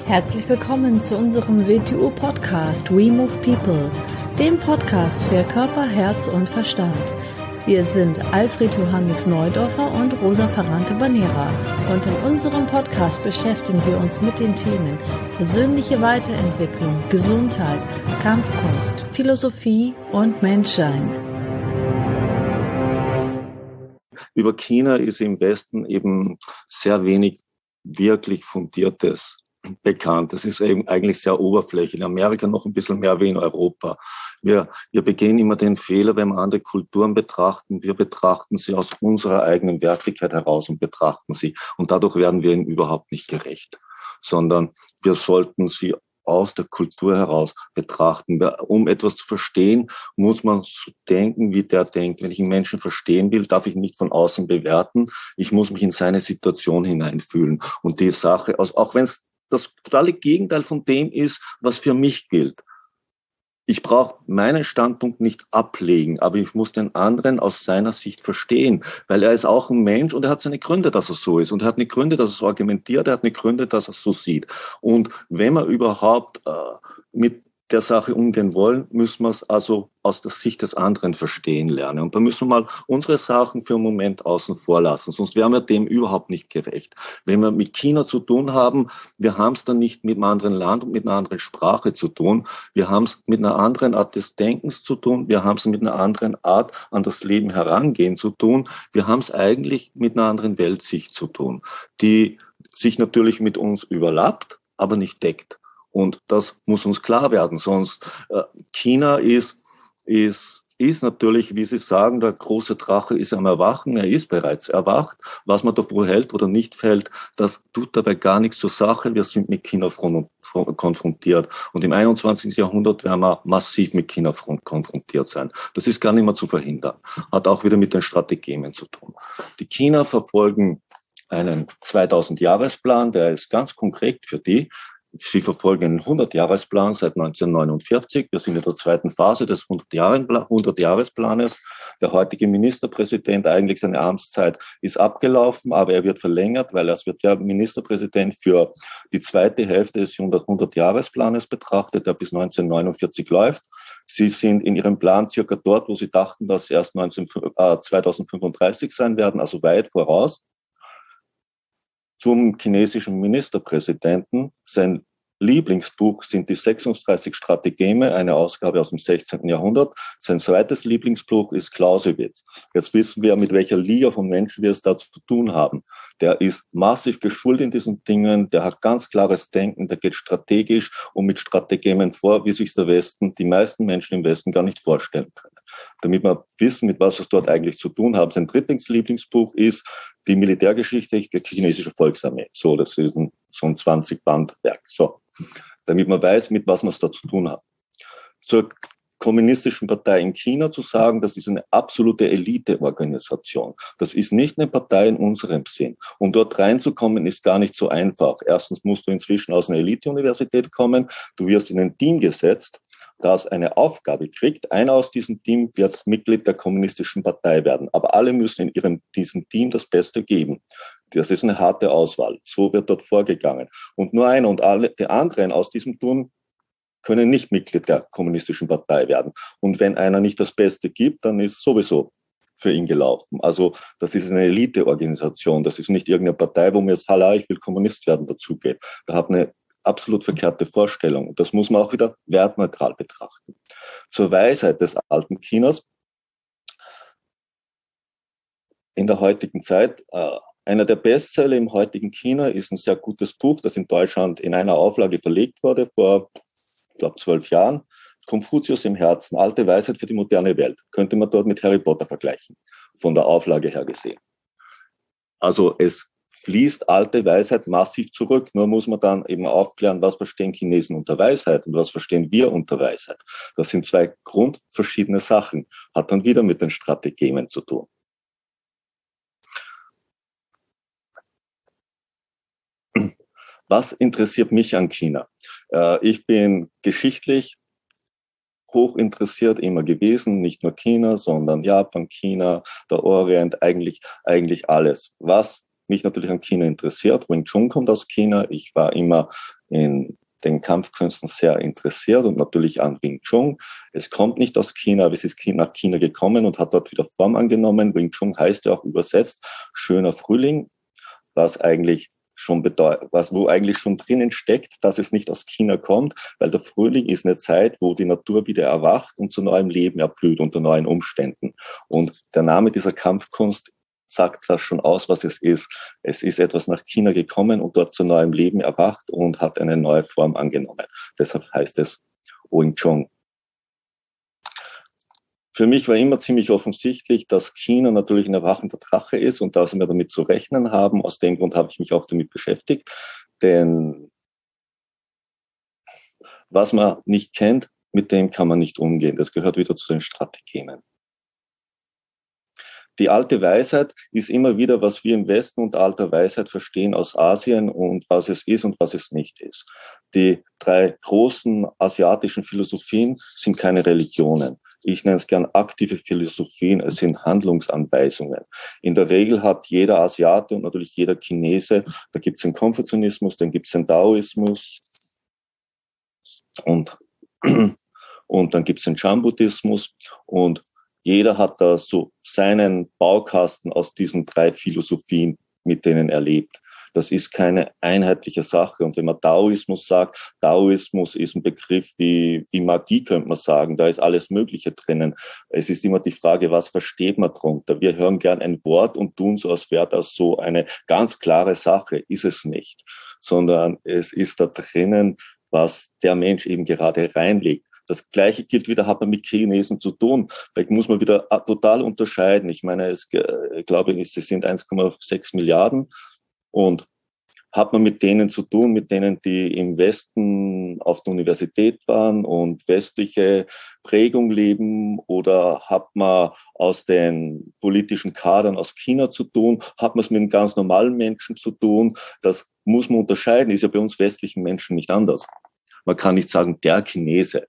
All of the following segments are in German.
Herzlich willkommen zu unserem WTU-Podcast We Move People, dem Podcast für Körper, Herz und Verstand. Wir sind Alfred Johannes Neudorfer und Rosa Ferrante-Banera und in unserem Podcast beschäftigen wir uns mit den Themen persönliche Weiterentwicklung, Gesundheit, Kampfkunst, Philosophie und Menschsein. Über China ist im Westen eben sehr wenig wirklich Fundiertes bekannt. Das ist eben eigentlich sehr oberflächlich. In Amerika noch ein bisschen mehr wie in Europa. Wir begehen immer den Fehler, wenn wir andere Kulturen betrachten. Wir betrachten sie aus unserer eigenen Wertigkeit heraus und betrachten sie. Und dadurch werden wir ihnen überhaupt nicht gerecht. Sondern wir sollten sie aus der Kultur heraus betrachten. Um etwas zu verstehen, muss man so denken, wie der denkt. Wenn ich einen Menschen verstehen will, darf ich ihn nicht von außen bewerten. Ich muss mich in seine Situation hineinfühlen. Und die Sache, auch wenn es das totale Gegenteil von dem ist, was für mich gilt. Ich brauche meinen Standpunkt nicht ablegen, aber ich muss den anderen aus seiner Sicht verstehen, weil er ist auch ein Mensch und er hat seine Gründe, dass er so ist und er hat eine Gründe, dass er so argumentiert, er hat eine Gründe, dass er so sieht. Und wenn wir überhaupt mit der Sache umgehen wollen, müssen wir es also aus der Sicht des anderen verstehen lernen. Und da müssen wir mal unsere Sachen für einen Moment außen vor lassen, sonst wären wir dem überhaupt nicht gerecht. Wenn wir mit China zu tun haben, wir haben es dann nicht mit einem anderen Land und mit einer anderen Sprache zu tun, wir haben es mit einer anderen Art des Denkens zu tun, wir haben es mit einer anderen Art an das Leben herangehen zu tun, wir haben es eigentlich mit einer anderen Weltsicht zu tun, die sich natürlich mit uns überlappt, aber nicht deckt. Und das muss uns klar werden, sonst China ist natürlich, wie Sie sagen, der große Drache ist am Erwachen, er ist bereits erwacht. Was man davor hält oder nicht hält, das tut dabei gar nichts zur Sache. Wir sind mit China konfrontiert. Und im 21. Jahrhundert werden wir massiv mit China konfrontiert sein. Das ist gar nicht mehr zu verhindern. Hat auch wieder mit den Strategien zu tun. Die China verfolgen einen 2000-Jahresplan, der ist ganz konkret für die. Sie verfolgen einen 100-Jahresplan seit 1949. Wir sind in der zweiten Phase des 100-Jahresplanes. Der heutige Ministerpräsident, eigentlich seine Amtszeit ist abgelaufen, aber er wird verlängert, weil er wird ja Ministerpräsident für die zweite Hälfte des 100-Jahresplanes betrachtet, der bis 1949 läuft. Sie sind in ihrem Plan circa dort, wo sie dachten, dass sie erst 2035 sein werden, also weit voraus. Zum chinesischen Ministerpräsidenten. Sein Lieblingsbuch sind die 36 Strategeme, eine Ausgabe aus dem 16. Jahrhundert. Sein zweites Lieblingsbuch ist Clausewitz. Jetzt wissen wir, mit welcher Liga von Menschen wir es da zu tun haben. Der ist massiv geschult in diesen Dingen, der hat ganz klares Denken, der geht strategisch und mit Strategien vor, wie sich der Westen, die meisten Menschen im Westen gar nicht vorstellen können. Damit wir wissen, mit was wir es dort eigentlich zu tun haben. Sein drittes Lieblingsbuch ist die Militärgeschichte der chinesischen Volksarmee. So, das ist so ein 20-Band-Werk. So, damit man weiß, mit was wir es da zu tun haben. Zur kommunistischen Partei in China zu sagen, das ist eine absolute Eliteorganisation. Das ist nicht eine Partei in unserem Sinn. Um dort reinzukommen, ist gar nicht so einfach. Erstens musst du inzwischen aus einer Elite-Universität kommen. Du wirst in ein Team gesetzt, das eine Aufgabe kriegt. Einer aus diesem Team wird Mitglied der kommunistischen Partei werden. Aber alle müssen in diesem Team das Beste geben. Das ist eine harte Auswahl. So wird dort vorgegangen. Und nur einer und alle die anderen aus diesem Team können nicht Mitglied der kommunistischen Partei werden. Und wenn einer nicht das Beste gibt, dann ist sowieso für ihn gelaufen. Also das ist eine Eliteorganisation. Das ist nicht irgendeine Partei, wo mir jetzt, Halla, ich will Kommunist werden, dazugeht. Da hat eine absolut verkehrte Vorstellung. Das muss man auch wieder wertneutral betrachten. Zur Weisheit des alten Chinas. In der heutigen Zeit, einer der Bestseller im heutigen China ist ein sehr gutes Buch, das in Deutschland in einer Auflage verlegt wurde vor, ich glaube, 12 Jahren. Konfuzius im Herzen, alte Weisheit für die moderne Welt. Könnte man dort mit Harry Potter vergleichen, von der Auflage her gesehen. Also es fließt alte Weisheit massiv zurück. Nur muss man dann eben aufklären, was verstehen Chinesen unter Weisheit und was verstehen wir unter Weisheit. Das sind zwei grundverschiedene Sachen. Hat dann wieder mit den Strategien zu tun. Was interessiert mich an China? Ich bin geschichtlich hoch interessiert immer gewesen, nicht nur China, sondern Japan, China, der Orient, eigentlich alles. Was mich natürlich an China interessiert, Wing Chun kommt aus China, ich war immer in den Kampfkünsten sehr interessiert und natürlich an Wing Chun. Es kommt nicht aus China, aber es ist nach China gekommen und hat dort wieder Form angenommen. Wing Chun heißt ja auch übersetzt schöner Frühling, was eigentlich schon bedeutet, wo eigentlich schon drinnen steckt, dass es nicht aus China kommt, weil der Frühling ist eine Zeit, wo die Natur wieder erwacht und zu neuem Leben erblüht unter neuen Umständen. Und der Name dieser Kampfkunst sagt das schon aus, was es ist. Es ist etwas nach China gekommen und dort zu neuem Leben erwacht und hat eine neue Form angenommen. Deshalb heißt es Wing Chun. Für mich war immer ziemlich offensichtlich, dass China natürlich ein erwachender Drache ist und dass wir damit zu rechnen haben. Aus dem Grund habe ich mich auch damit beschäftigt. Denn was man nicht kennt, mit dem kann man nicht umgehen. Das gehört wieder zu den Strategien. Die alte Weisheit ist immer wieder, was wir im Westen unter alter Weisheit verstehen aus Asien und was es ist und was es nicht ist. Die 3 großen asiatischen Philosophien sind keine Religionen. Ich nenne es gern aktive Philosophien, es sind Handlungsanweisungen. In der Regel hat jeder Asiate und natürlich jeder Chinese, da gibt es den Konfuzianismus, dann gibt es den Daoismus und dann gibt es den Chan-Buddhismus und jeder hat da so seinen Baukasten aus diesen 3 Philosophien, mit denen er lebt. Das ist keine einheitliche Sache. Und wenn man Daoismus sagt, Daoismus ist ein Begriff wie Magie, könnte man sagen. Da ist alles Mögliche drinnen. Es ist immer die Frage, was versteht man darunter? Wir hören gern ein Wort und tun so, als wäre das so eine ganz klare Sache. Ist es nicht. Sondern es ist da drinnen, was der Mensch eben gerade reinlegt. Das Gleiche gilt wieder, hat man mit Chinesen zu tun. Vielleicht muss man wieder total unterscheiden. Ich meine, ich glaube, es sind 1,6 Milliarden. Und hat man mit denen zu tun, mit denen, die im Westen auf der Universität waren und westliche Prägung leben? Oder hat man aus den politischen Kadern aus China zu tun? Hat man es mit einem ganz normalen Menschen zu tun? Das muss man unterscheiden. Ist ja bei uns westlichen Menschen nicht anders. Man kann nicht sagen, der Chinese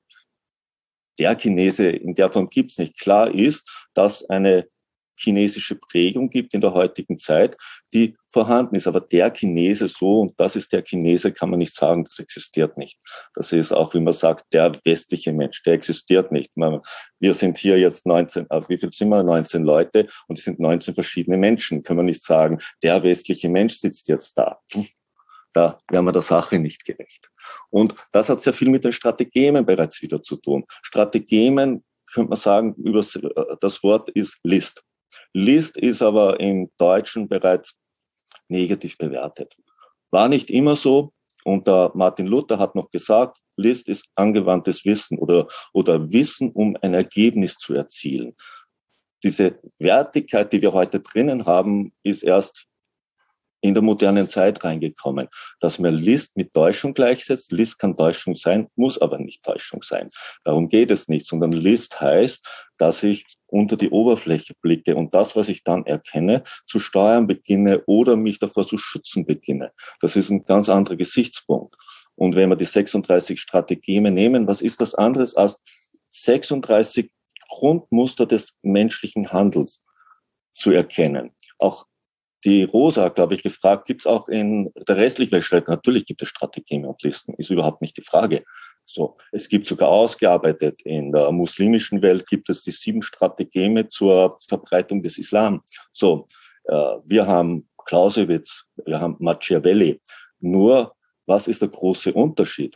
in der Form gibt es nicht. Klar ist, dass eine chinesische Prägung gibt in der heutigen Zeit, die vorhanden ist. Aber der Chinese so, und das ist der Chinese, kann man nicht sagen, das existiert nicht. Das ist auch, wie man sagt, der westliche Mensch, der existiert nicht. Wir sind hier jetzt 19, wie viel sind wir? 19 Leute und es sind 19 verschiedene Menschen. Können wir nicht sagen, der westliche Mensch sitzt jetzt da. Da wären wir der Sache nicht gerecht. Und das hat sehr viel mit den Strategien bereits wieder zu tun. Strategien, könnte man sagen, das Wort ist List. List ist aber im Deutschen bereits negativ bewertet. War nicht immer so. Und der Martin Luther hat noch gesagt, List ist angewandtes Wissen oder Wissen, um ein Ergebnis zu erzielen. Diese Wertigkeit, die wir heute drinnen haben, ist erst in der modernen Zeit reingekommen, dass man List mit Täuschung gleichsetzt. List kann Täuschung sein, muss aber nicht Täuschung sein. Darum geht es nicht, sondern List heißt, dass ich unter die Oberfläche blicke und das, was ich dann erkenne, zu steuern beginne oder mich davor zu schützen beginne. Das ist ein ganz anderer Gesichtspunkt. Und wenn wir die 36 Strategien nehmen, was ist das anderes als 36 Grundmuster des menschlichen Handels zu erkennen? Auch die Rosa hat, glaube ich, gefragt, gibt es auch in der restlichen Welt? Natürlich gibt es Strategien und Listen, ist überhaupt nicht die Frage. So, es gibt sogar ausgearbeitet, in der muslimischen Welt gibt es die 7 Strategien zur Verbreitung des Islam. So, wir haben Clausewitz, wir haben Machiavelli. Nur, was ist der große Unterschied?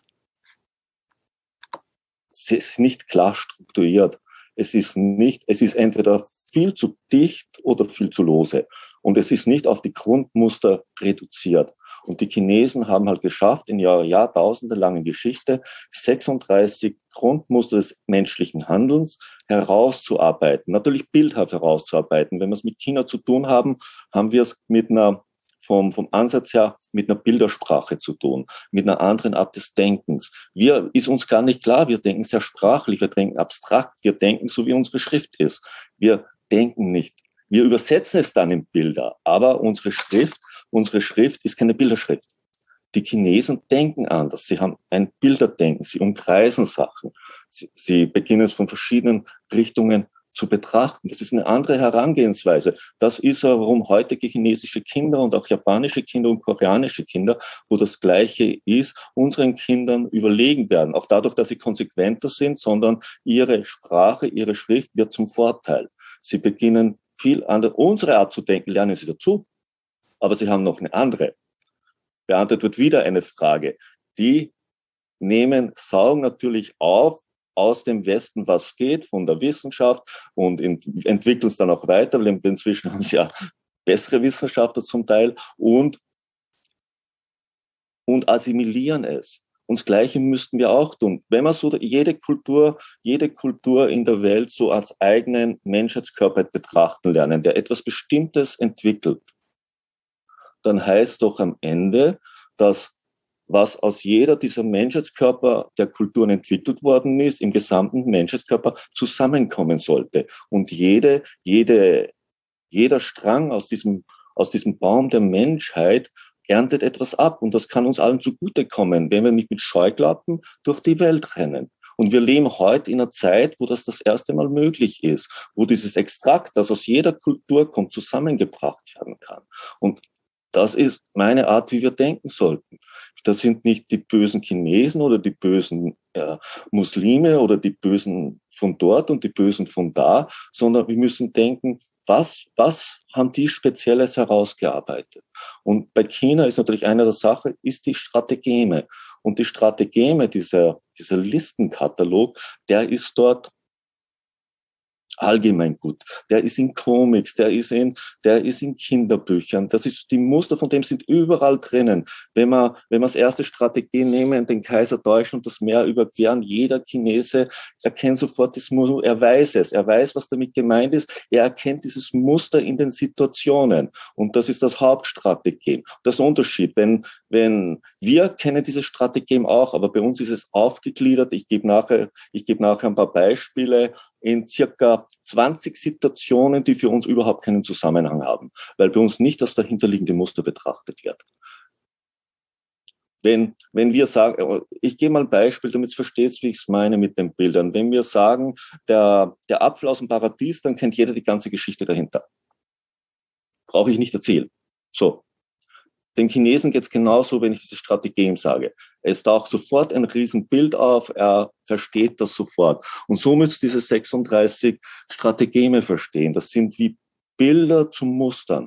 Es ist nicht klar strukturiert. Es ist entweder viel zu dicht oder viel zu lose. Und es ist nicht auf die Grundmuster reduziert. Und die Chinesen haben halt geschafft, in ihrer jahrtausendelangen Geschichte 36 Grundmuster des menschlichen Handelns herauszuarbeiten. Natürlich bildhaft herauszuarbeiten. Wenn wir es mit China zu tun haben, haben wir es mit einer vom Ansatz her mit einer Bildersprache zu tun, mit einer anderen Art des Denkens. Ist uns gar nicht klar, wir denken sehr sprachlich, wir denken abstrakt, wir denken so, wie unsere Schrift ist. Wir denken nicht. Wir übersetzen es dann in Bilder, aber unsere Schrift ist keine Bilderschrift. Die Chinesen denken anders, sie haben ein Bilderdenken, sie umkreisen Sachen, sie beginnen es von verschiedenen Richtungen zu betrachten. Das ist eine andere Herangehensweise. Das ist, warum heutige chinesische Kinder und auch japanische Kinder und koreanische Kinder, wo das Gleiche ist, unseren Kindern überlegen werden. Auch dadurch, dass sie konsequenter sind, sondern ihre Sprache, ihre Schrift wird zum Vorteil. Sie beginnen viel anders. Unsere Art zu denken lernen sie dazu, aber sie haben noch eine andere. Beantwortet wird wieder eine Frage. Die saugen natürlich auf aus dem Westen, was geht, von der Wissenschaft und entwickeln es dann auch weiter, weil inzwischen haben sie ja bessere Wissenschaftler zum Teil und assimilieren es. Und das Gleiche müssten wir auch tun. Wenn man so jede Kultur in der Welt so als eigenen Menschheitskörper betrachten lernen, der etwas Bestimmtes entwickelt, dann heißt doch am Ende, dass was aus jeder dieser Menschheitskörper der Kulturen entwickelt worden ist, im gesamten Menschheitskörper zusammenkommen sollte. Und jeder Strang aus diesem Baum der Menschheit erntet etwas ab. Und das kann uns allen zugutekommen, wenn wir nicht mit Scheuklappen durch die Welt rennen. Und wir leben heute in einer Zeit, wo das erste Mal möglich ist, wo dieses Extrakt, das aus jeder Kultur kommt, zusammengebracht werden kann. Und das ist meine Art, wie wir denken sollten. Das sind nicht die bösen Chinesen oder die bösen Muslime oder die Bösen von dort und die Bösen von da, sondern wir müssen denken, was haben die Spezielles herausgearbeitet? Und bei China ist natürlich eine der Sachen, ist die Strategeme. Und die Strategeme, dieser Listenkatalog, der ist dort allgemein gut. Der ist in Comics, der ist in Kinderbüchern. Das ist, die Muster von dem sind überall drinnen. Wenn wir als erste Strategie nehmen, den Kaiser Deutsch und das Meer überqueren, jeder Chinese erkennt sofort das Muster, er weiß es, er weiß, was damit gemeint ist, er erkennt dieses Muster in den Situationen. Und das ist das Hauptstrategem. Das ist der Unterschied. Wenn wir kennen dieses Strategem auch, aber bei uns ist es aufgegliedert. Ich gebe nachher ein paar Beispiele in circa 20 Situationen, die für uns überhaupt keinen Zusammenhang haben, weil bei uns nicht das dahinterliegende Muster betrachtet wird. Wenn wir sagen, ich gebe mal ein Beispiel, damit du verstehst, wie ich es meine mit den Bildern. Wenn wir sagen, der Apfel aus dem Paradies, dann kennt jeder die ganze Geschichte dahinter. Brauche ich nicht erzählen. So. Dem Chinesen geht es genauso, wenn ich diese Strategien sage. Es taucht sofort ein Riesenbild auf, er versteht das sofort. Und so müsst ihr diese 36 Strategeme verstehen. Das sind wie Bilder zu Mustern.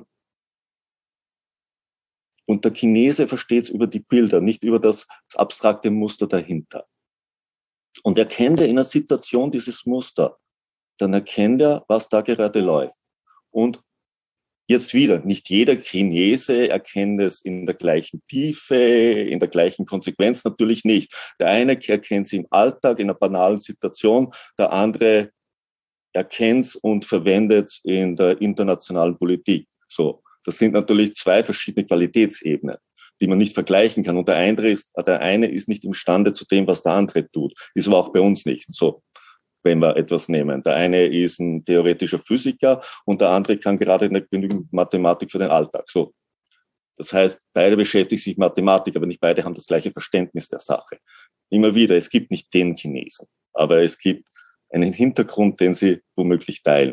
Und der Chinese versteht es über die Bilder, nicht über das abstrakte Muster dahinter. Und erkennt er in einer Situation dieses Muster, dann erkennt er, was da gerade läuft. Und jetzt wieder, nicht jeder Chinese erkennt es in der gleichen Tiefe, in der gleichen Konsequenz, natürlich nicht. Der eine erkennt es im Alltag, in einer banalen Situation, der andere erkennt es und verwendet es in der internationalen Politik. So, das sind natürlich zwei verschiedene Qualitätsebenen, die man nicht vergleichen kann. Und der eine ist nicht imstande zu dem, was der andere tut. Ist aber auch bei uns nicht so. Wenn wir etwas nehmen. Der eine ist ein theoretischer Physiker und der andere kann gerade nicht genügend Mathematik für den Alltag. So. Das heißt, beide beschäftigen sich mit Mathematik, aber nicht beide haben das gleiche Verständnis der Sache. Immer wieder, es gibt nicht den Chinesen, aber es gibt einen Hintergrund, den sie womöglich teilen.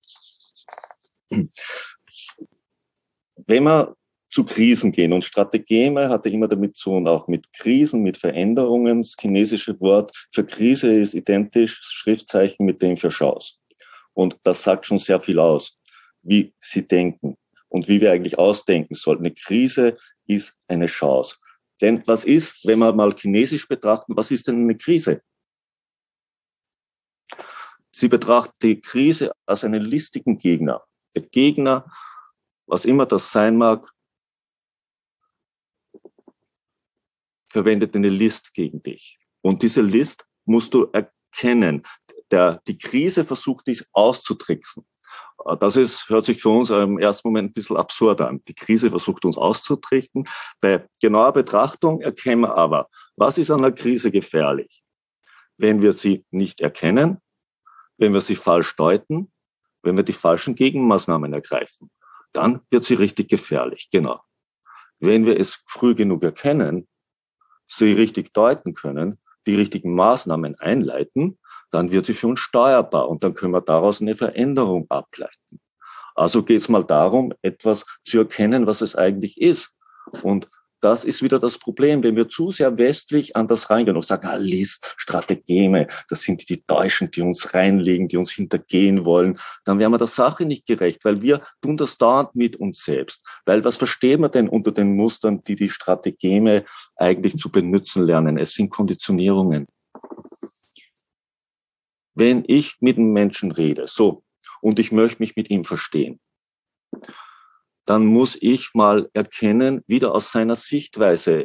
Wenn wir zu Krisen gehen. Und Strategeme hatte immer damit zu tun, auch mit Krisen, mit Veränderungen. Das chinesische Wort für Krise ist identisch, Schriftzeichen mit dem für Chance. Und das sagt schon sehr viel aus, wie sie denken und wie wir eigentlich ausdenken sollten. Eine Krise ist eine Chance. Denn was ist, wenn wir mal chinesisch betrachten, was ist denn eine Krise? Sie betrachten die Krise als einen listigen Gegner. Der Gegner, was immer das sein mag, verwendet eine List gegen dich. Und diese List musst du erkennen. Die Krise versucht dich auszutricksen. Hört sich für uns im ersten Moment ein bisschen absurd an. Die Krise versucht uns auszutricksen. Bei genauer Betrachtung erkennen wir aber, was ist an der Krise gefährlich? Wenn wir sie nicht erkennen, wenn wir sie falsch deuten, wenn wir die falschen Gegenmaßnahmen ergreifen, dann wird sie richtig gefährlich. Genau. Wenn wir es früh genug erkennen, sie richtig deuten können, die richtigen Maßnahmen einleiten, dann wird sie für uns steuerbar und dann können wir daraus eine Veränderung ableiten. Also geht es mal darum, etwas zu erkennen, was es eigentlich ist. Und das ist wieder das Problem, wenn wir zu sehr westlich an das reingehen und sagen, List, Strategeme, das sind die Deutschen, die uns reinlegen, die uns hintergehen wollen, dann wären wir der Sache nicht gerecht, weil wir tun das dauernd mit uns selbst. Weil was verstehen wir denn unter den Mustern, die die Strategeme eigentlich zu benutzen lernen? Es sind Konditionierungen. Wenn ich mit einem Menschen rede, so, und ich möchte mich mit ihm verstehen, dann muss ich mal erkennen, wieder aus seiner Sichtweise,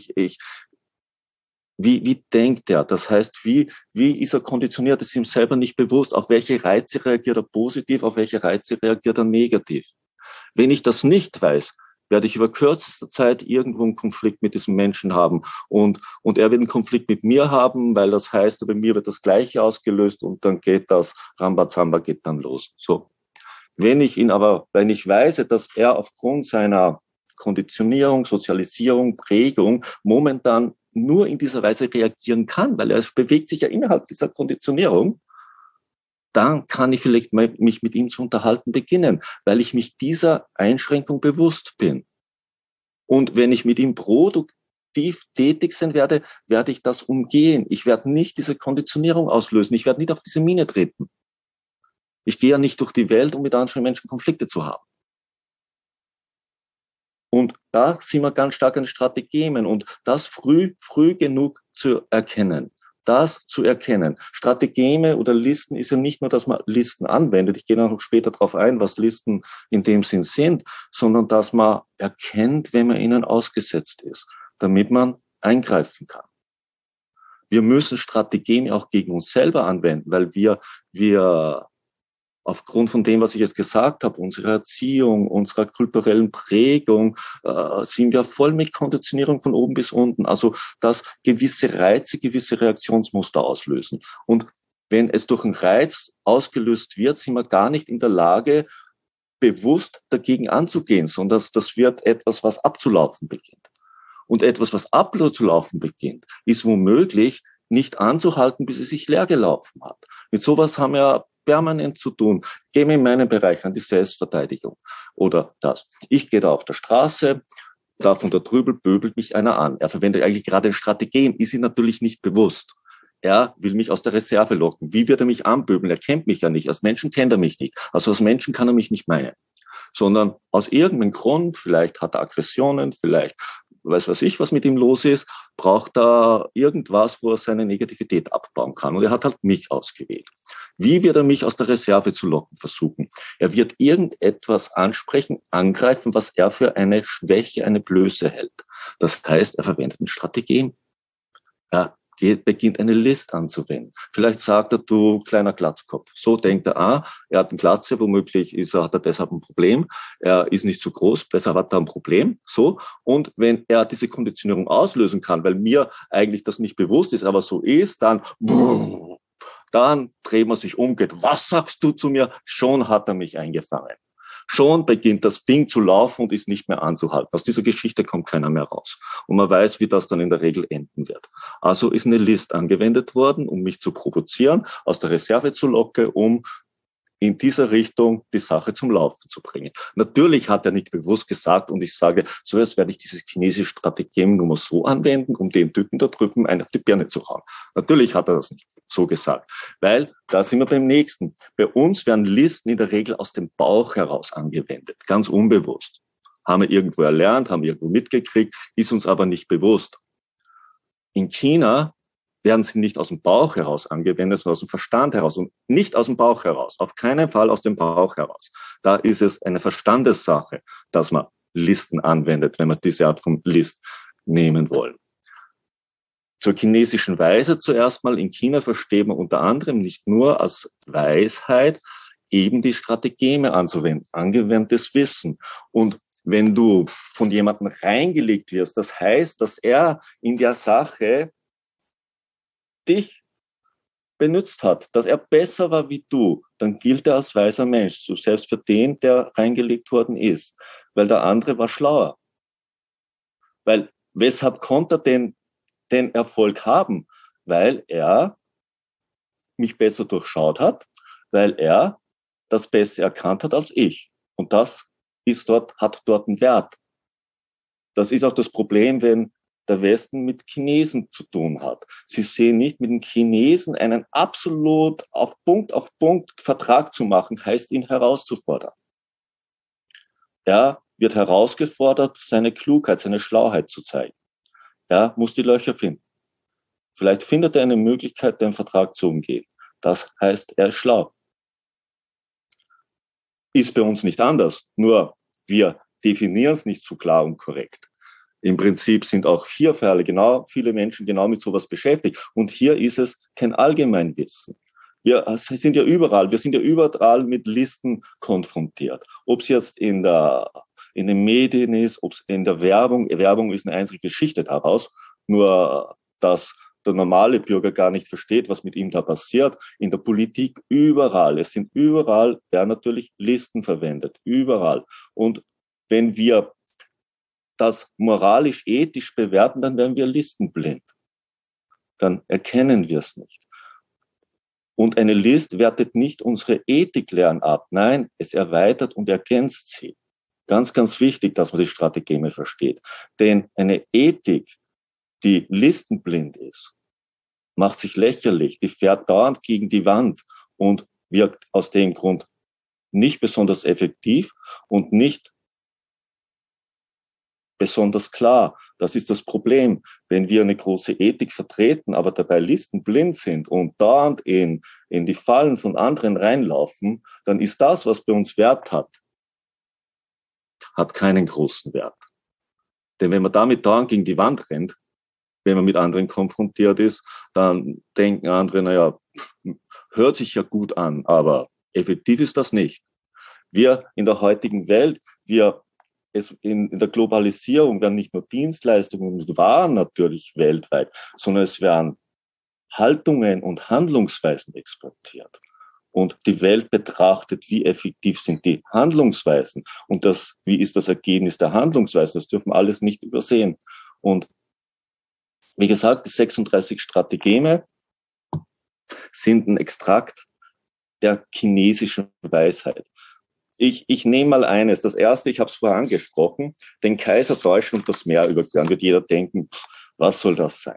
wie denkt er? Das heißt, wie ist er konditioniert? Das ist ihm selber nicht bewusst. Auf welche Reize reagiert er positiv? Auf welche Reize reagiert er negativ? Wenn ich das nicht weiß, werde ich über kürzester Zeit irgendwo einen Konflikt mit diesem Menschen haben. Und er wird einen Konflikt mit mir haben, weil das heißt, bei mir wird das Gleiche ausgelöst und dann geht das Rambazamba geht dann los. So. Wenn ich weiß, dass er aufgrund seiner Konditionierung, Sozialisierung, Prägung momentan nur in dieser Weise reagieren kann, weil er bewegt sich ja innerhalb dieser Konditionierung, dann kann ich vielleicht mich mit ihm zu unterhalten beginnen, weil ich mich dieser Einschränkung bewusst bin. Und wenn ich mit ihm produktiv tätig sein werde, werde ich das umgehen. Ich werde nicht diese Konditionierung auslösen. Ich werde nicht auf diese Mine treten. Ich gehe ja nicht durch die Welt, um mit anderen Menschen Konflikte zu haben. Und da sind wir ganz stark an Strategien und das früh genug zu erkennen. Das zu erkennen. Strategeme oder Listen ist ja nicht nur, dass man Listen anwendet. Ich gehe noch später darauf ein, was Listen in dem Sinn sind, sondern dass man erkennt, wenn man ihnen ausgesetzt ist, damit man eingreifen kann. Wir müssen Strategien auch gegen uns selber anwenden, weil wir aufgrund von dem, was ich jetzt gesagt habe, unserer Erziehung, unserer kulturellen Prägung, sind wir voll mit Konditionierung von oben bis unten. Also, dass gewisse Reize, gewisse Reaktionsmuster auslösen. Und wenn es durch einen Reiz ausgelöst wird, sind wir gar nicht in der Lage, bewusst dagegen anzugehen, sondern das wird etwas, was abzulaufen beginnt. Und etwas, was abzulaufen beginnt, ist womöglich nicht anzuhalten, bis es sich leer gelaufen hat. Mit sowas haben wir permanent zu tun. Gehen wir in meinen Bereich an die Selbstverteidigung oder das. Ich gehe da auf der Straße, da von der Trübel böbelt mich einer an. Er verwendet eigentlich gerade Strategien, ist ihm natürlich nicht bewusst. Er will mich aus der Reserve locken. Wie wird er mich anböbeln? Er kennt mich ja nicht. Als Menschen kennt er mich nicht. Also als Menschen kann er mich nicht meinen. Sondern aus irgendeinem Grund, vielleicht hat er Aggressionen, vielleicht weiß ich, was mit ihm los ist, braucht er irgendwas, wo er seine Negativität abbauen kann. Und er hat halt mich ausgewählt. Wie wird er mich aus der Reserve zu locken versuchen? Er wird irgendetwas ansprechen, angreifen, was er für eine Schwäche, eine Blöße hält. Das heißt, er verwendet eine Strategie. Er beginnt eine List anzuwenden. Vielleicht sagt er, du kleiner Glatzkopf. So denkt er, er hat eine Glatze, womöglich hat er deshalb ein Problem. Er ist nicht zu groß, deshalb hat er ein Problem. So. Und wenn er diese Konditionierung auslösen kann, weil mir eigentlich das nicht bewusst ist, aber so ist, dann dreht man sich um, geht, was sagst du zu mir? Schon hat er mich eingefangen. Schon beginnt das Ding zu laufen und ist nicht mehr anzuhalten. Aus dieser Geschichte kommt keiner mehr raus. Und man weiß, wie das dann in der Regel enden wird. Also ist eine List angewendet worden, um mich zu provozieren, aus der Reserve zu locken, um in dieser Richtung die Sache zum Laufen zu bringen. Natürlich hat er nicht bewusst gesagt, und ich sage, so jetzt werde ich dieses chinesische Strategem nur mal so anwenden, um den Typen da drüben einen auf die Birne zu hauen. Natürlich hat er das nicht so gesagt, weil da sind wir beim nächsten. Bei uns werden Listen in der Regel aus dem Bauch heraus angewendet, ganz unbewusst. Haben wir irgendwo erlernt, haben wir irgendwo mitgekriegt, ist uns aber nicht bewusst. In China werden sie nicht aus dem Bauch heraus angewendet, sondern aus dem Verstand heraus und nicht aus dem Bauch heraus, auf keinen Fall aus dem Bauch heraus. Da ist es eine Verstandessache, dass man Listen anwendet, wenn wir diese Art von List nehmen wollen. Zur chinesischen Weise zuerst mal. In China versteht man unter anderem nicht nur als Weisheit eben die Strategeme anzuwenden, angewandtes Wissen. Und wenn du von jemandem reingelegt wirst, das heißt, dass er in der Sache dich benutzt hat, dass er besser war wie du, dann gilt er als weiser Mensch, so selbst für den, der reingelegt worden ist, weil der andere war schlauer. Weil, weshalb konnte er den Erfolg haben? Weil er mich besser durchschaut hat, weil er das besser erkannt hat als ich. Und das hat dort einen Wert. Das ist auch das Problem, wenn der Westen mit Chinesen zu tun hat. Sie sehen nicht, mit den Chinesen einen absolut auf Punkt Vertrag zu machen, heißt ihn herauszufordern. Er wird herausgefordert, seine Klugheit, seine Schlauheit zu zeigen. Er muss die Löcher finden. Vielleicht findet er eine Möglichkeit, den Vertrag zu umgehen. Das heißt, er ist schlau. Ist bei uns nicht anders, nur wir definieren es nicht so klar und korrekt. Im Prinzip sind auch hier Fälle viele Menschen genau mit sowas beschäftigt. Und hier ist es kein Allgemeinwissen. Wir sind ja überall mit Listen konfrontiert. Ob es jetzt in den Medien ist, ob es in der Werbung ist eine einzige Geschichte daraus, nur dass der normale Bürger gar nicht versteht, was mit ihm da passiert. In der Politik überall. Werden natürlich Listen verwendet. Überall. Und wenn wir das moralisch-ethisch bewerten, dann werden wir listenblind. Dann erkennen wir es nicht. Und eine List wertet nicht unsere Ethiklehren ab. Nein, es erweitert und ergänzt sie. Ganz, ganz wichtig, dass man die Strategeme versteht. Denn eine Ethik, die listenblind ist, macht sich lächerlich, die fährt dauernd gegen die Wand und wirkt aus dem Grund nicht besonders effektiv und nicht besonders klar. Das ist das Problem. Wenn wir eine große Ethik vertreten, aber dabei listenblind sind und dauernd in die Fallen von anderen reinlaufen, dann ist das, was bei uns Wert hat keinen großen Wert. Denn wenn man damit dauernd gegen die Wand rennt, wenn man mit anderen konfrontiert ist, dann denken andere, naja, hört sich ja gut an, aber effektiv ist das nicht. Wir in der heutigen Welt, in der Globalisierung werden nicht nur Dienstleistungen und Waren natürlich weltweit, sondern es werden Haltungen und Handlungsweisen exportiert. Und die Welt betrachtet, wie effektiv sind die Handlungsweisen und wie ist das Ergebnis der Handlungsweisen. Das dürfen wir alles nicht übersehen. Und wie gesagt, die 36 Strategeme sind ein Extrakt der chinesischen Weisheit. Ich nehme mal eines. Das erste, ich habe es vorher angesprochen, den Kaiser täuschen und das Meer überqueren. Wird jeder denken, was soll das sein?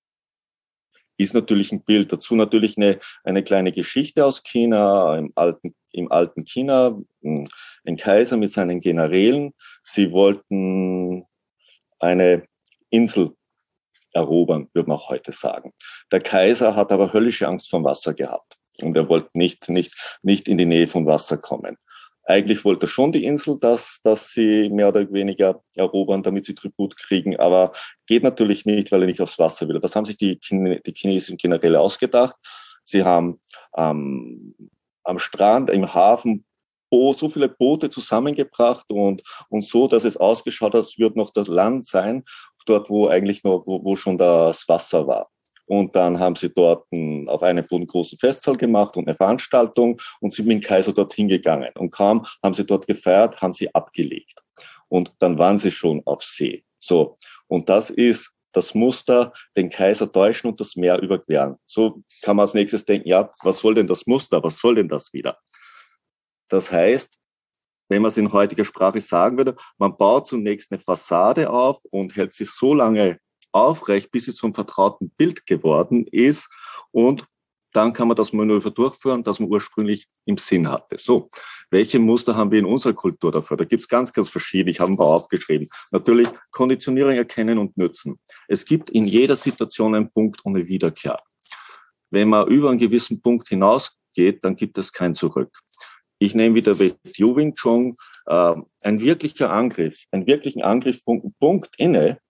Ist natürlich ein Bild. Dazu natürlich eine kleine Geschichte aus China, im alten China, ein Kaiser mit seinen Generälen. Sie wollten eine Insel erobern, würde man auch heute sagen. Der Kaiser hat aber höllische Angst vor Wasser gehabt und er wollte nicht in die Nähe von Wasser kommen. Eigentlich wollte er schon die Insel, dass sie mehr oder weniger erobern, damit sie Tribut kriegen, aber geht natürlich nicht, weil er nicht aufs Wasser will. Das haben sich die chinesischen Generäle ausgedacht. Sie haben am Strand, im Hafen so viele Boote zusammengebracht und so, dass es ausgeschaut hat, als würde noch das Land sein, dort wo eigentlich noch, wo schon das Wasser war. Und dann haben sie dort auf einem Boot einen großen Festsaal gemacht und eine Veranstaltung und sind mit dem Kaiser dorthin gegangen. Und kaum haben sie dort gefeiert, haben sie abgelegt. Und dann waren sie schon auf See. So. Und das ist das Muster, den Kaiser täuschen und das Meer überqueren. So kann man als nächstes denken, ja, was soll denn das Muster? Was soll denn das wieder? Das heißt, wenn man es in heutiger Sprache sagen würde, man baut zunächst eine Fassade auf und hält sie so lange aufrecht, bis sie zum vertrauten Bild geworden ist und dann kann man das Manöver durchführen, das man ursprünglich im Sinn hatte. So, welche Muster haben wir in unserer Kultur dafür? Da gibt es ganz, ganz verschiedene. Ich habe ein paar aufgeschrieben. Natürlich Konditionierung erkennen und nützen. Es gibt in jeder Situation einen Punkt ohne Wiederkehr. Wenn man über einen gewissen Punkt hinausgeht, dann gibt es kein Zurück. Ich nehme wieder WTO Wing Chun, einen wirklichen Angriffspunkt inne,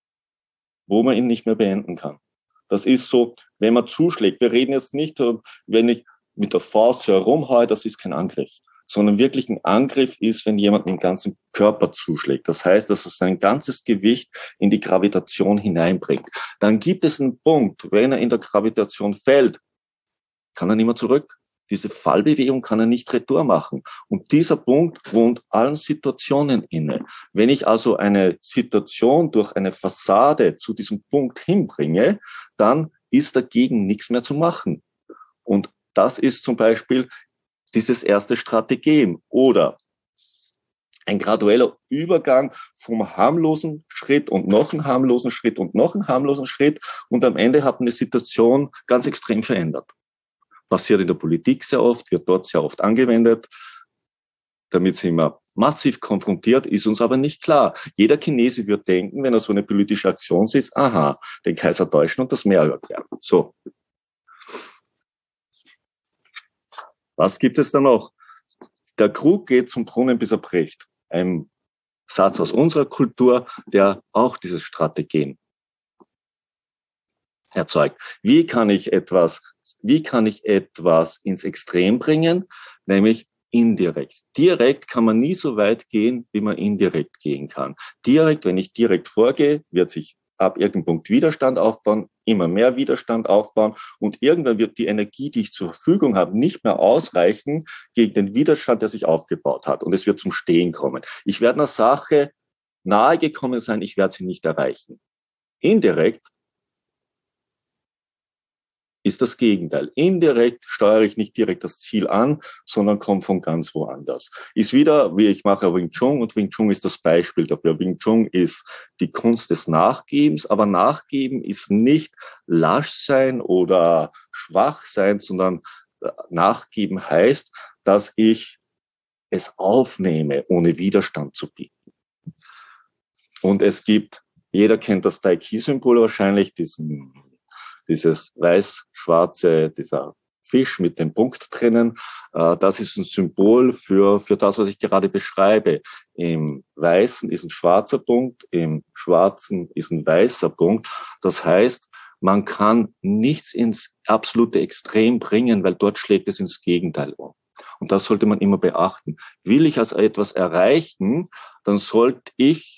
wo man ihn nicht mehr beenden kann. Das ist so, wenn man zuschlägt. Wir reden jetzt nicht, wenn ich mit der Faust herumhaue, das ist kein Angriff, sondern wirklich ein Angriff ist, wenn jemand mit dem ganzen Körper zuschlägt. Das heißt, dass er sein ganzes Gewicht in die Gravitation hineinbringt. Dann gibt es einen Punkt, wenn er in der Gravitation fällt, kann er nicht mehr zurück. Diese Fallbewegung kann er nicht retour machen. Und dieser Punkt wohnt allen Situationen inne. Wenn ich also eine Situation durch eine Fassade zu diesem Punkt hinbringe, dann ist dagegen nichts mehr zu machen. Und das ist zum Beispiel dieses erste Strategem oder ein gradueller Übergang vom harmlosen Schritt und noch einen harmlosen Schritt und noch einen harmlosen Schritt und am Ende hat man die Situation ganz extrem verändert. Passiert in der Politik sehr oft, wird dort sehr oft angewendet. Damit sind wir massiv konfrontiert, ist uns aber nicht klar. Jeder Chinese wird denken, wenn er so eine politische Aktion sieht, aha, den Kaiser täuschen und das Meer überqueren. So. Was gibt es da noch? Der Krug geht zum Brunnen, bis er bricht. Ein Satz aus unserer Kultur, der auch dieses Strategem erzeugt. Wie kann ich etwas ins Extrem bringen? Nämlich indirekt. Direkt kann man nie so weit gehen, wie man indirekt gehen kann. Direkt, wenn ich direkt vorgehe, wird sich ab irgendeinem Punkt Widerstand aufbauen, immer mehr Widerstand aufbauen und irgendwann wird die Energie, die ich zur Verfügung habe, nicht mehr ausreichen gegen den Widerstand, der sich aufgebaut hat und es wird zum Stehen kommen. Ich werde einer Sache nahe gekommen sein, ich werde sie nicht erreichen. Indirekt ist das Gegenteil. Indirekt steuere ich nicht direkt das Ziel an, sondern komme von ganz woanders. Ist wieder, wie ich mache Wing Chun und Wing Chun ist das Beispiel dafür. Wing Chun ist die Kunst des Nachgebens, aber Nachgeben ist nicht lasch sein oder schwach sein, sondern Nachgeben heißt, dass ich es aufnehme, ohne Widerstand zu bieten. Und es gibt, jeder kennt das Tai Chi-Symbol wahrscheinlich, dieses weiß-schwarze, dieser Fisch mit dem Punkt drinnen, das ist ein Symbol für das, was ich gerade beschreibe. Im Weißen ist ein schwarzer Punkt, im Schwarzen ist ein weißer Punkt. Das heißt, man kann nichts ins absolute Extrem bringen, weil dort schlägt es ins Gegenteil um. Und das sollte man immer beachten. Will ich also etwas erreichen, dann sollte ich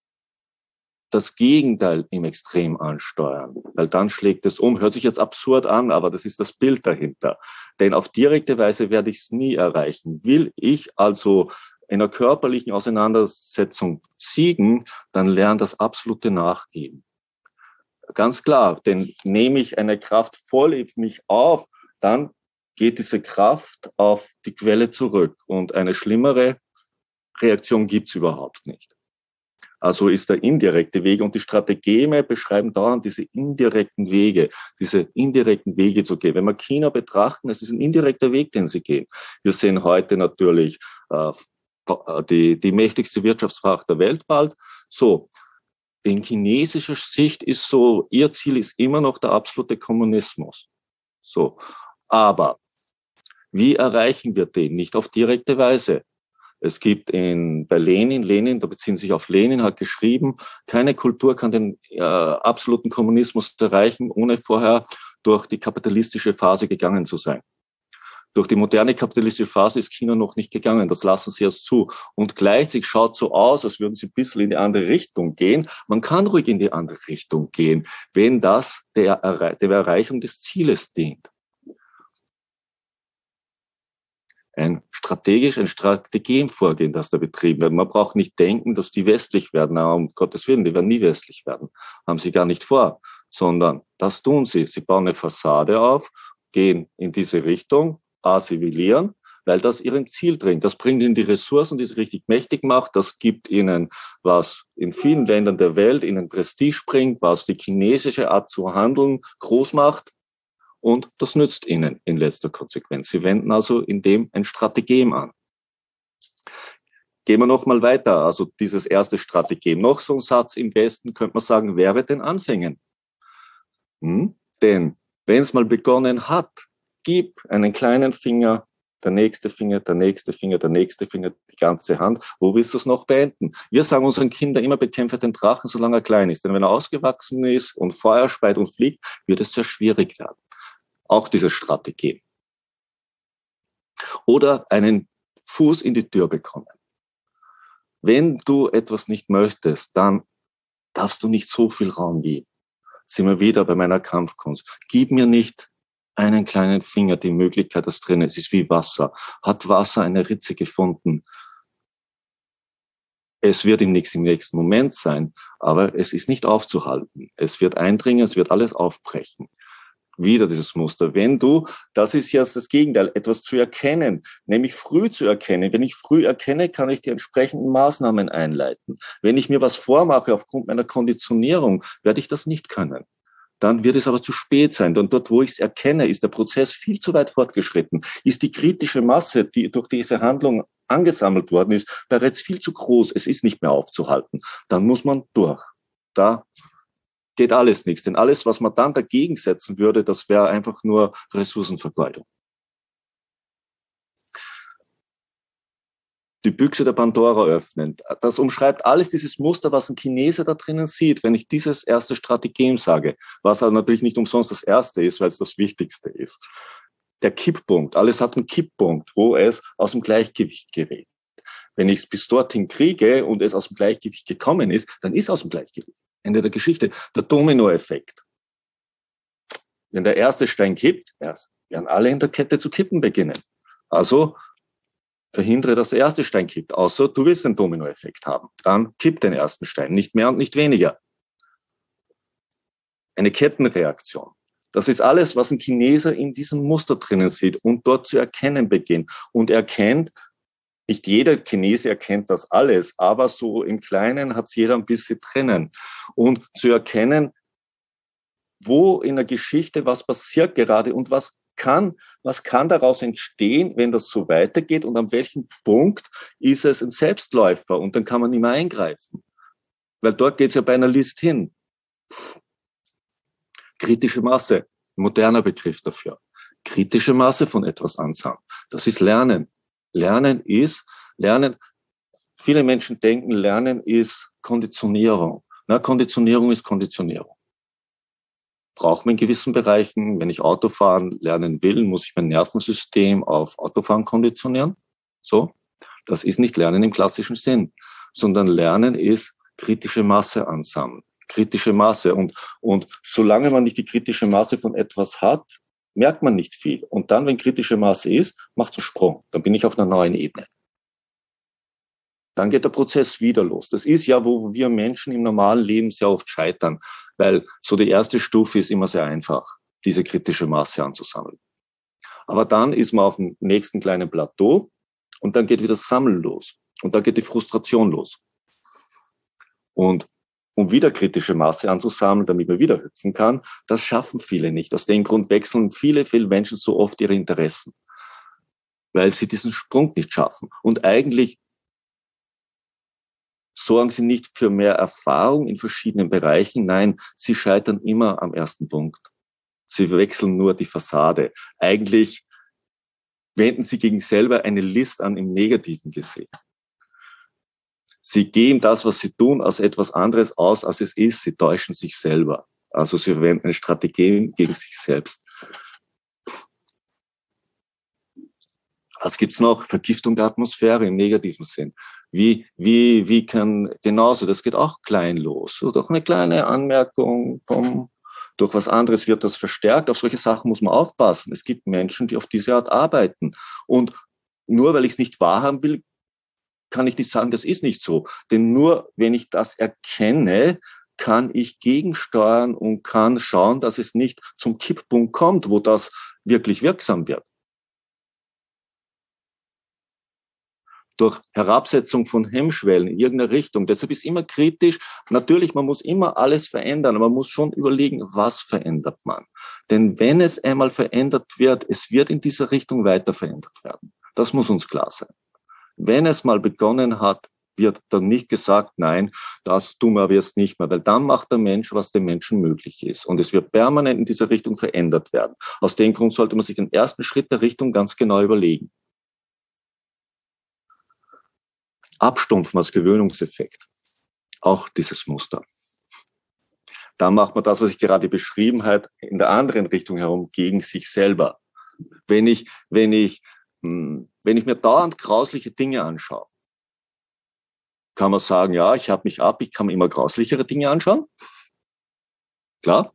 das Gegenteil im Extrem ansteuern, weil dann schlägt es um. Hört sich jetzt absurd an, aber das ist das Bild dahinter. Denn auf direkte Weise werde ich es nie erreichen. Will ich also in einer körperlichen Auseinandersetzung siegen, dann lernt das absolute Nachgeben. Ganz klar, denn nehme ich eine Kraft voll in mich auf, dann geht diese Kraft auf die Quelle zurück und eine schlimmere Reaktion gibt's überhaupt nicht. Also ist der indirekte Weg und die Strategeme beschreiben dauernd diese indirekten Wege zu gehen. Wenn wir China betrachten, es ist ein indirekter Weg, den sie gehen. Wir sehen heute natürlich die mächtigste Wirtschaftsmacht der Welt bald. So, in chinesischer Sicht ist so, ihr Ziel ist immer noch der absolute Kommunismus. So, aber wie erreichen wir den? Nicht auf direkte Weise. Es gibt bei Lenin, da beziehen sich auf Lenin, hat geschrieben, keine Kultur kann den absoluten Kommunismus erreichen, ohne vorher durch die kapitalistische Phase gegangen zu sein. Durch die moderne kapitalistische Phase ist China noch nicht gegangen, das lassen sie erst zu. Und gleichzeitig schaut so aus, als würden sie ein bisschen in die andere Richtung gehen. Man kann ruhig in die andere Richtung gehen, wenn das der Erreichung des Zieles dient. Ein Strategem-Vorgehen, das da betrieben wird. Man braucht nicht denken, dass die westlich werden. Na, um Gottes Willen, die werden nie westlich werden. Haben sie gar nicht vor. Sondern das tun sie. Sie bauen eine Fassade auf, gehen in diese Richtung, assimilieren, weil das ihrem Ziel bringt. Das bringt ihnen die Ressourcen, die sie richtig mächtig macht. Das gibt ihnen, was in vielen Ländern der Welt ihnen Prestige bringt, was die chinesische Art zu handeln groß macht. Und das nützt ihnen in letzter Konsequenz. Sie wenden also in dem ein Strategem an. Gehen wir noch mal weiter. Also dieses erste Strategem. Noch so ein Satz im Westen, könnte man sagen, wäre den Anfängen. Denn wenn es mal begonnen hat, gib einen kleinen Finger, der nächste Finger, der nächste Finger, der nächste Finger, die ganze Hand. Wo willst du es noch beenden? Wir sagen unseren Kindern immer, bekämpfe den Drachen, solange er klein ist. Denn wenn er ausgewachsen ist und Feuer speit und fliegt, wird es sehr schwierig werden. Auch diese Strategie. Oder einen Fuß in die Tür bekommen. Wenn du etwas nicht möchtest, dann darfst du nicht so viel Raum geben. Sind wir wieder bei meiner Kampfkunst. Gib mir nicht einen kleinen Finger die Möglichkeit, das drin ist. Es ist wie Wasser. Hat Wasser eine Ritze gefunden? Es wird im nächsten Moment sein, aber es ist nicht aufzuhalten. Es wird eindringen, es wird alles aufbrechen. Wieder dieses Muster. Das ist jetzt das Gegenteil, etwas zu erkennen, nämlich früh zu erkennen. Wenn ich früh erkenne, kann ich die entsprechenden Maßnahmen einleiten. Wenn ich mir was vormache aufgrund meiner Konditionierung, werde ich das nicht können. Dann wird es aber zu spät sein. Denn dort, wo ich es erkenne, ist der Prozess viel zu weit fortgeschritten. Ist die kritische Masse, die durch diese Handlung angesammelt worden ist, bereits viel zu groß. Es ist nicht mehr aufzuhalten. Dann muss man durch. Da geht alles nichts. Denn alles, was man dann dagegen setzen würde, das wäre einfach nur Ressourcenvergeudung. Die Büchse der Pandora öffnen. Das umschreibt alles dieses Muster, was ein Chinese da drinnen sieht, wenn ich dieses erste Strategem sage, was aber natürlich nicht umsonst das erste ist, weil es das Wichtigste ist. Der Kipppunkt. Alles hat einen Kipppunkt, wo es aus dem Gleichgewicht gerät. Wenn ich es bis dorthin kriege und es aus dem Gleichgewicht gekommen ist, dann ist es aus dem Gleichgewicht. Ende der Geschichte. Der Dominoeffekt. Wenn der erste Stein kippt, werden alle in der Kette zu kippen beginnen. Also verhindere, dass der erste Stein kippt, außer du willst einen Dominoeffekt haben. Dann kipp den ersten Stein, nicht mehr und nicht weniger. Eine Kettenreaktion. Das ist alles, was ein Chineser in diesem Muster drinnen sieht und dort zu erkennen beginnt. Und erkennt, nicht jeder Chinese erkennt das alles, aber so im Kleinen hat es jeder ein bisschen drinnen. Und zu erkennen, wo in der Geschichte was passiert gerade und was kann daraus entstehen, wenn das so weitergeht und an welchem Punkt ist es ein Selbstläufer und dann kann man nicht mehr eingreifen. Weil dort geht es ja bei einer List hin. Kritische Masse, moderner Begriff dafür. Kritische Masse von etwas ansammeln. Das ist Lernen. Lernen, viele Menschen denken, Lernen ist Konditionierung. Na, Konditionierung ist Konditionierung. Braucht man in gewissen Bereichen, wenn ich Autofahren lernen will, muss ich mein Nervensystem auf Autofahren konditionieren. So. Das ist nicht Lernen im klassischen Sinn, sondern Lernen ist kritische Masse ansammeln. Kritische Masse. Und solange man nicht die kritische Masse von etwas hat, merkt man nicht viel. Und dann, wenn kritische Masse ist, macht es einen Sprung. Dann bin ich auf einer neuen Ebene. Dann geht der Prozess wieder los. Das ist ja, wo wir Menschen im normalen Leben sehr oft scheitern, weil so die erste Stufe ist immer sehr einfach, diese kritische Masse anzusammeln. Aber dann ist man auf dem nächsten kleinen Plateau und dann geht wieder das Sammeln los. Und dann geht die Frustration los. Und um wieder kritische Masse anzusammeln, damit man wieder hüpfen kann, das schaffen viele nicht. Aus dem Grund wechseln viele Menschen so oft ihre Interessen, weil sie diesen Sprung nicht schaffen. Und eigentlich sorgen sie nicht für mehr Erfahrung in verschiedenen Bereichen. Nein, sie scheitern immer am ersten Punkt. Sie wechseln nur die Fassade. Eigentlich wenden sie gegen selber eine List an im Negativen gesehen. Sie geben das, was sie tun, als etwas anderes aus, als es ist. Sie täuschen sich selber. Also sie verwenden eine Strategie gegen sich selbst. Was gibt's noch? Vergiftung der Atmosphäre im negativen Sinn. Wie kann genauso, das geht auch klein los. So, durch eine kleine Anmerkung, durch was anderes wird das verstärkt. Auf solche Sachen muss man aufpassen. Es gibt Menschen, die auf diese Art arbeiten. Und nur weil ich es nicht wahrhaben will, kann ich nicht sagen, das ist nicht so. Denn nur wenn ich das erkenne, kann ich gegensteuern und kann schauen, dass es nicht zum Kipppunkt kommt, wo das wirklich wirksam wird. Durch Herabsetzung von Hemmschwellen in irgendeiner Richtung. Deshalb ist immer kritisch. Natürlich, man muss immer alles verändern, aber man muss schon überlegen, was verändert man. Denn wenn es einmal verändert wird, es wird in dieser Richtung weiter verändert werden. Das muss uns klar sein. Wenn es mal begonnen hat, wird dann nicht gesagt, nein, das tun wir aber jetzt nicht mehr, weil dann macht der Mensch, was dem Menschen möglich ist. Und es wird permanent in dieser Richtung verändert werden. Aus dem Grund sollte man sich den ersten Schritt der Richtung ganz genau überlegen. Abstumpfen als Gewöhnungseffekt. Auch dieses Muster. Da macht man das, was ich gerade beschrieben habe, in der anderen Richtung herum, gegen sich selber. Wenn ich mir dauernd grausliche Dinge anschaue, kann man sagen, ja, ich habe mich ab, ich kann mir immer grauslichere Dinge anschauen. Klar.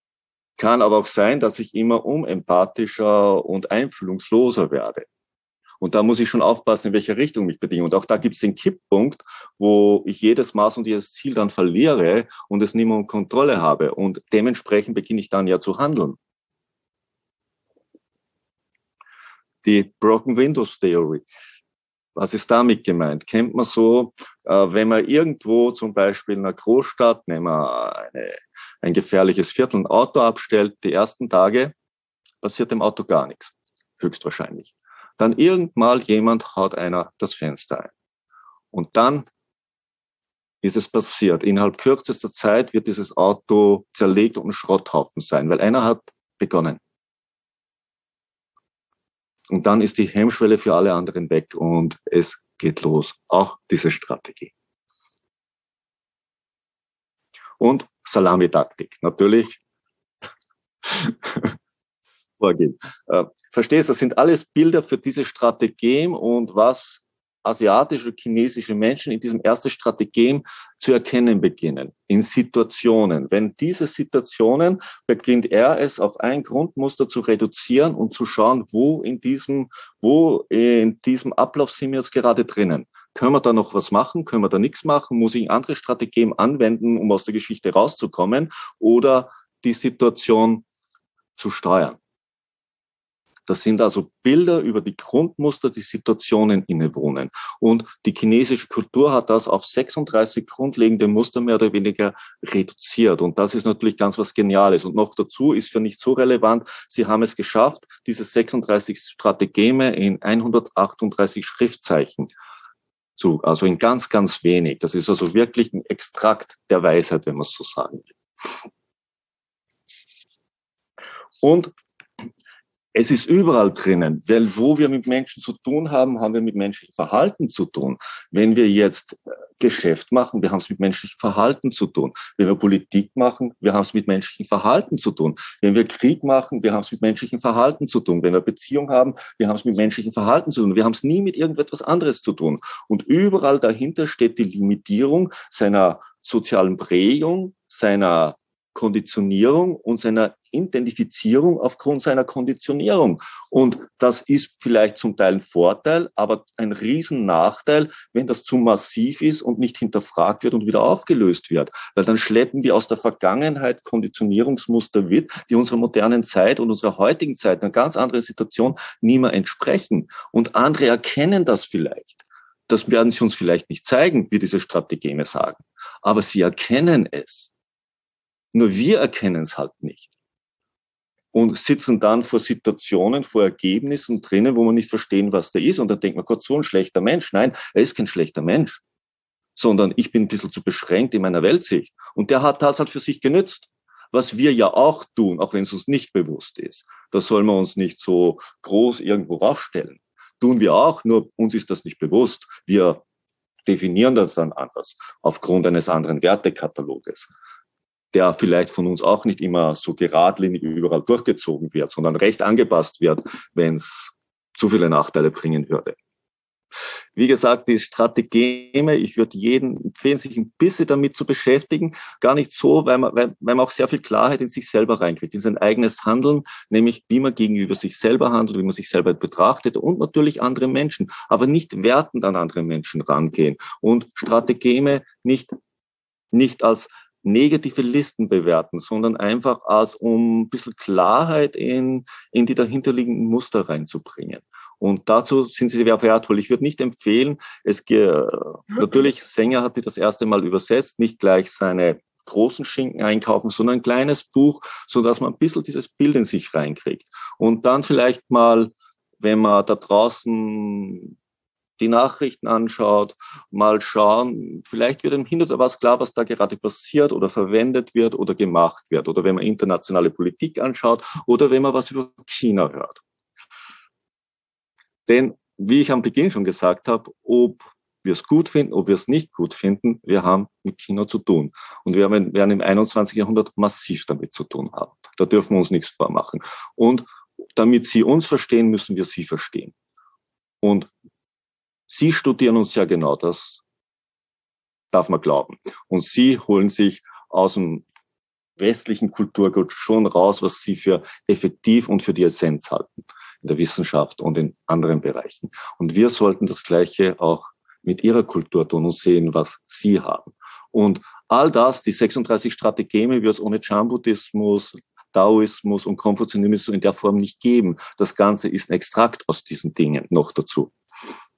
Kann aber auch sein, dass ich immer unempathischer und einfühlungsloser werde. Und da muss ich schon aufpassen, in welche Richtung mich bedinge. Und auch da gibt es den Kipppunkt, wo ich jedes Maß und jedes Ziel dann verliere und es nicht mehr unter Kontrolle habe. Und dementsprechend beginne ich dann ja zu handeln. Die Broken Windows Theory. Was ist damit gemeint? Kennt man so, wenn man irgendwo zum Beispiel in einer Großstadt, nehmen wir ein gefährliches Viertel, ein Auto abstellt, die ersten Tage passiert dem Auto gar nichts, höchstwahrscheinlich. Dann irgendwann jemand haut einer das Fenster ein. Und dann ist es passiert. Innerhalb kürzester Zeit wird dieses Auto zerlegt und ein Schrotthaufen sein, weil einer hat begonnen. Und dann ist die Hemmschwelle für alle anderen weg und es geht los. Auch diese Strategie. Und Salamitaktik. Natürlich vorgehen. Verstehst du, das sind alles Bilder für diese Strategien und was asiatische, chinesische Menschen in diesem ersten Strategien zu erkennen beginnen, in Situationen. Wenn diese Situationen, beginnt er es auf ein Grundmuster zu reduzieren und zu schauen, wo in diesem Ablauf sind wir jetzt gerade drinnen. Können wir da noch was machen? Können wir da nichts machen? Muss ich andere Strategien anwenden, um aus der Geschichte rauszukommen oder die Situation zu steuern? Das sind also Bilder über die Grundmuster, die Situationen innewohnen. Und die chinesische Kultur hat das auf 36 grundlegende Muster mehr oder weniger reduziert. Und das ist natürlich ganz was Geniales. Und noch dazu ist für nicht so relevant, sie haben es geschafft, diese 36 Strategeme in 138 Schriftzeichen also in ganz, ganz wenig. Das ist also wirklich ein Extrakt der Weisheit, wenn man es so sagen will. Und es ist überall drinnen, weil wo wir mit Menschen zu tun haben, haben wir mit menschlichem Verhalten zu tun. Wenn wir jetzt Geschäft machen, wir haben es mit menschlichem Verhalten zu tun. Wenn wir Politik machen, wir haben es mit menschlichem Verhalten zu tun. Wenn wir Krieg machen, wir haben es mit menschlichem Verhalten zu tun. Wenn wir Beziehung haben, wir haben es mit menschlichem Verhalten zu tun. Wir haben es nie mit irgendetwas anderes zu tun. Und überall dahinter steht die Limitierung seiner sozialen Prägung, seiner Konditionierung und seiner Identifizierung aufgrund seiner Konditionierung. Und das ist vielleicht zum Teil ein Vorteil, aber ein Riesennachteil, wenn das zu massiv ist und nicht hinterfragt wird und wieder aufgelöst wird. Weil dann schleppen wir aus der Vergangenheit Konditionierungsmuster mit, die unserer modernen Zeit und unserer heutigen Zeit, einer ganz anderen Situation, nie mehr entsprechen. Und andere erkennen das vielleicht. Das werden sie uns vielleicht nicht zeigen, wie diese Strategeme sagen. Aber sie erkennen es. Nur wir erkennen es halt nicht. Und sitzen dann vor Situationen, vor Ergebnissen drinnen, wo man nicht verstehen, was da ist. Und dann denkt man, Gott, so ein schlechter Mensch. Nein, er ist kein schlechter Mensch. Sondern ich bin ein bisschen zu beschränkt in meiner Weltsicht. Und der hat das halt für sich genützt. Was wir ja auch tun, auch wenn es uns nicht bewusst ist. Da soll man uns nicht so groß irgendwo raufstellen. Tun wir auch, nur uns ist das nicht bewusst. Wir definieren das dann anders, aufgrund eines anderen Wertekataloges, der vielleicht von uns auch nicht immer so geradlinig überall durchgezogen wird, sondern recht angepasst wird, wenn es zu viele Nachteile bringen würde. Wie gesagt, die Strategeme, ich würde jedem empfehlen, sich ein bisschen damit zu beschäftigen. Gar nicht so, weil man auch sehr viel Klarheit in sich selber reinkriegt, in sein eigenes Handeln, nämlich wie man gegenüber sich selber handelt, wie man sich selber betrachtet und natürlich andere Menschen, aber nicht wertend an andere Menschen rangehen und Strategeme nicht als negative Listen bewerten, sondern einfach als um ein bisschen Klarheit in die dahinterliegenden Muster reinzubringen. Und dazu sind sie sehr wertvoll. Ich würde nicht empfehlen, natürlich, Sänger hat die das erste Mal übersetzt, nicht gleich seine großen Schinken einkaufen, sondern ein kleines Buch, so dass man ein bisschen dieses Bild in sich reinkriegt. Und dann vielleicht mal, wenn man da draußen die Nachrichten anschaut, mal schauen, vielleicht wird einem hin oder was klar, was da gerade passiert oder verwendet wird oder gemacht wird. Oder wenn man internationale Politik anschaut oder wenn man was über China hört. Denn, wie ich am Beginn schon gesagt habe, ob wir es gut finden, ob wir es nicht gut finden, wir haben mit China zu tun. Und wir werden im 21. Jahrhundert massiv damit zu tun haben. Da dürfen wir uns nichts vormachen. Und damit sie uns verstehen, müssen wir sie verstehen. Und sie studieren uns ja genau, das darf man glauben. Und sie holen sich aus dem westlichen Kulturgut schon raus, was sie für effektiv und für die Essenz halten. in der Wissenschaft und in anderen Bereichen. Und wir sollten das Gleiche auch mit ihrer Kultur tun und sehen, was sie haben. Und all das, die 36 Strategeme, wird es ohne Chan-Buddhismus, Daoismus und Konfuzianismus in der Form nicht geben. Das Ganze ist ein Extrakt aus diesen Dingen noch dazu.